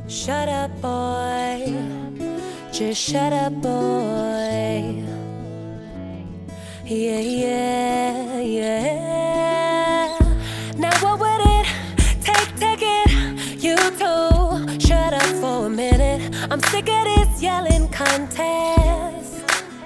Shut up, boy. Just shut up, boy. Yeah, yeah, yeah. Now what would it take it? You two, shut up for a minute. I'm sick of this yelling contest.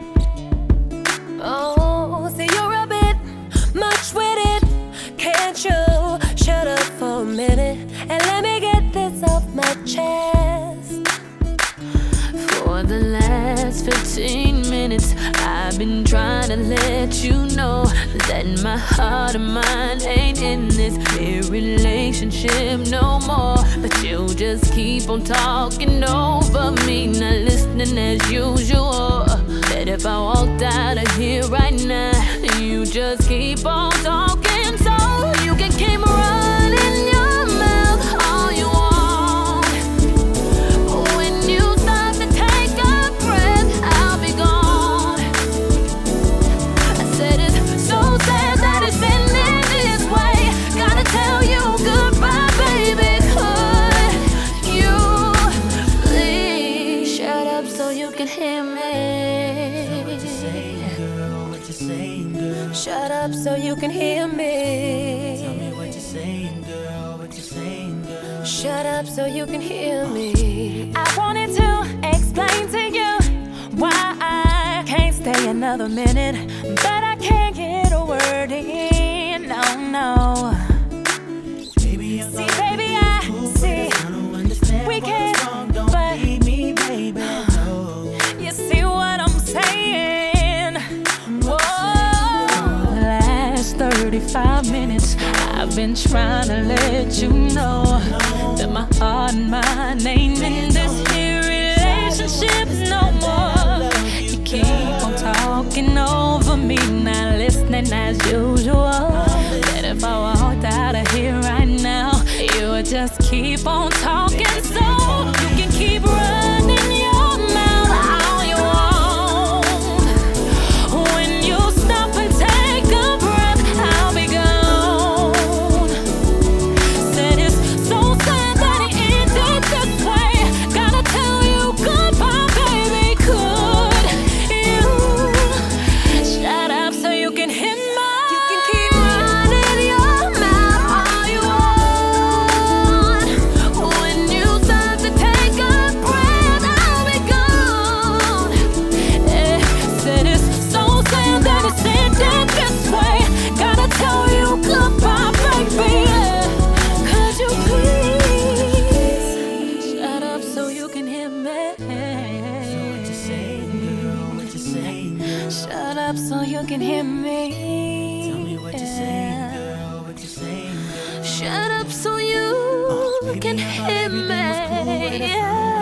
Oh, see you're a bit much with it. Can't you shut up for a minute and let me get this off my chest? For the last 15 minutes, I've been trying to let you know that my heart and mind ain't in this here relationship no more. But you just keep on talking over me, not listening as usual. That if I walked out of here right now, you just keep on talking so you can keep running your mouth all you want. When you stop to take a breath, I'll be gone. I said it's so sad that it's ending this way. Gotta tell you goodbye, baby. Could you please shut up so you can hear me? Shut up so you can hear me. Tell me what you're saying, girl, what you're saying, girl. Shut up so you can hear me. I wanted to explain to you why I can't stay another minute, but I can't get a word in. No, no. Baby, See, baby, I see. I don't understand We can't, what's wrong. Don't but leave me, baby. No. you see what I'm saying? Whoa. The last 35 minutes, I've been trying to let you know that my heart and mind ain't in this here relationship no more. You keep on talking over me, not listening as usual. That if I walked out of here right now, you would just keep on talking so you can keep running your mouth all you want. When you stop and take a breath, I'll be gone. Said it's so sad that it ended this way. Gotta tell you goodbye, baby. Could you shut up so you can hear me? You can keep running your mouth all you want. When you stop to take a breath, I'll be gone. Said it's so sad that it's ended this way. Gotta tell you goodbye, baby. Could you please shut up so you can hear me? What you saying, girl, what you saying, girl. Shut up so you can hear me. Tell me what you're saying, girl, what you saying, girl. Shut up so you Baby, can I thought hear everything was cool with us. me.